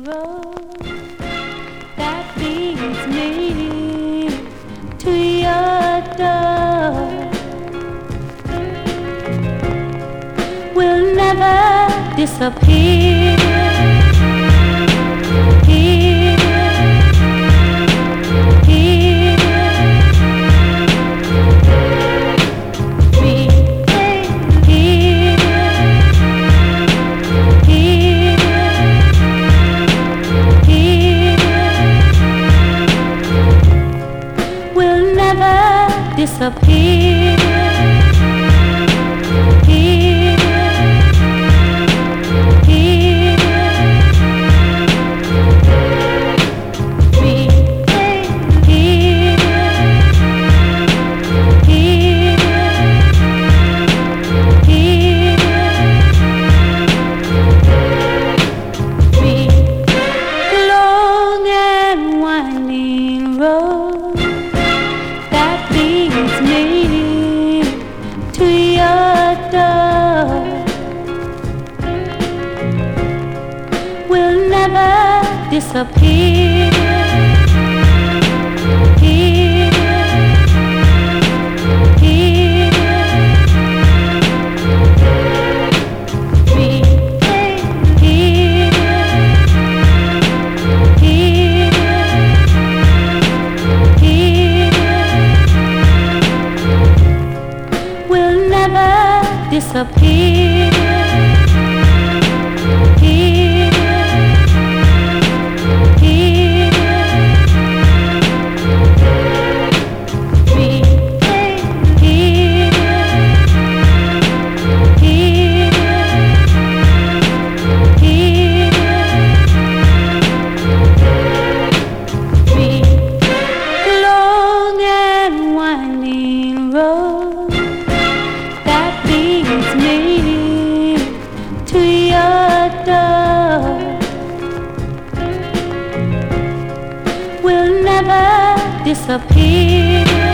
road that leads me to your door will never disappear. Disappear. Here, here, here, here, long and winding road that leads me to your door will never disappear. Here, here, will never disappear. Here, here, long and winding road that leads me to your door will never disappear.